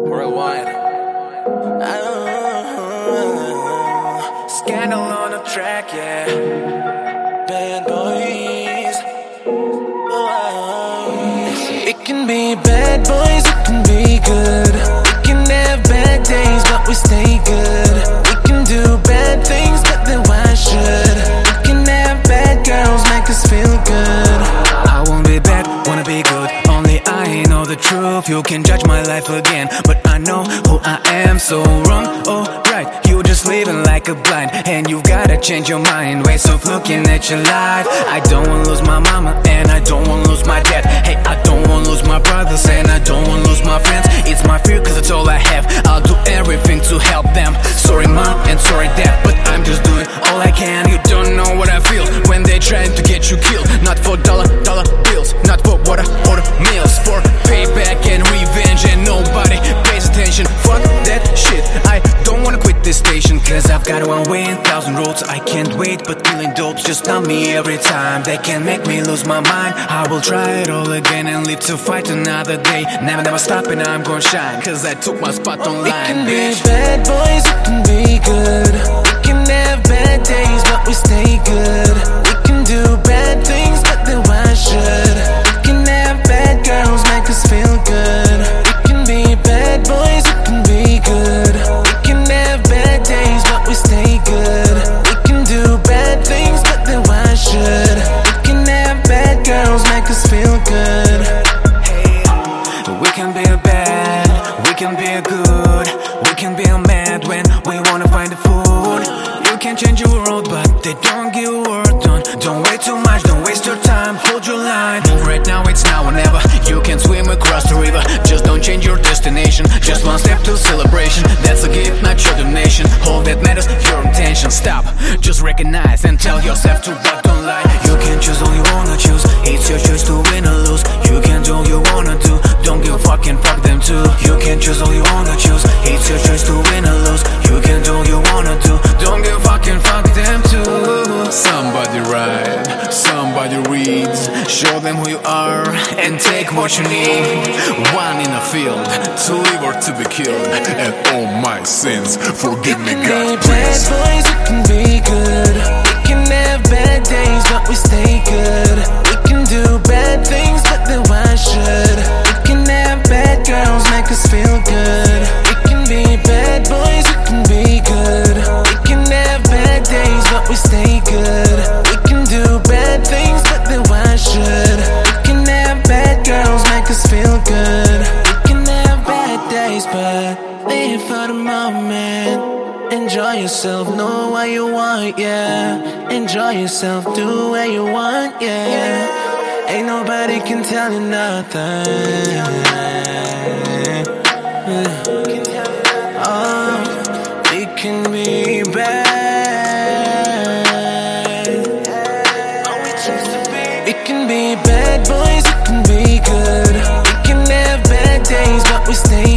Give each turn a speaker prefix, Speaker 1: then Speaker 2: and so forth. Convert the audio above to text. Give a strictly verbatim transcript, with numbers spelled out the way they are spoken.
Speaker 1: Worldwide. Oh, scandal on the track, yeah. Bad boys. Oh, it can be bad boys, it can be good. We can have bad days, but we stay good. We can do bad things, but then why should? We can have bad girls make us feel good. I won't be bad, wanna be good. Only I know the truth. You can judge my life again, but I know who I am. So wrong, oh right, you just living like a blind, and you've gotta change your mind. Ways of looking at your life. I don't wanna lose my mama, and I don't wanna lose my dad. Hey, I don't wanna lose my brothers, and I don't wanna lose my friends. It's my fear, cause it's all I have. I'll do everything to help them. Sorry mom, and sorry dad, but I'm just doing all I can. You don't know what I feel when they trying to get you killed. Not for dollar, dollar bills, not for water or the meals. For payback and revenge, and nobody pays attention. Fuck that shit, I don't wanna quit this station, cause I've got one way and thousand roads. I can't wait, but killing dopes just numb me every time. They can make me lose my mind. I will try it all again and live to fight another day. Never, never stopping, I'm gonna shine, cause I took my spot online. It can be bad boys, it can be good. We can have bad days, but we stay good. We can do bad things, but then why should? We can have bad girls make us feel good. We can be bad boys, it can be good. We can have bad days, but we stay good. We can do bad things, but then why should? We can have bad girls make us feel good. Hey, we can be bad, we can be good. We can be mad when we wanna find the food. You can change your world, but they don't give a word. Don't, don't wait too much, don't waste your time. Hold your line, move right now, it's now or never. You can swim across the river, just don't change your destination. Just one step to celebration, that's a gift, not your donation. All that matters, your intention. Stop, just recognize and tell yourself to but don't lie. You can choose all you wanna choose, it's your choice to win or lose. You can do all you wanna do, don't give a fuck and fuck them too. You can choose all you wanna choose, it's your choice to win or lose. You can do all you wanna do, don't give a fuck and fuck them too. Somebody write, somebody reads. Show them who you are and take what you need. One in a field, to live or to be killed. And all my sins, forgive me God, please. Bad boys, it can be good. We can have bad days, but we stay good. We can do bad things, but then why should? We can have bad girls make us feel good. We can be bad boys, it can be good. We can have bad days, but we stay good. We can do bad things, but then why should? We can have bad girls make us feel good. We can have bad days, but live for the moment. Enjoy yourself, know what you want, yeah. Enjoy yourself, do what you want, yeah. Ain't nobody can tell you nothing. Oh, it can be bad. It can be bad boys, it can be good. We can have bad days, but we stay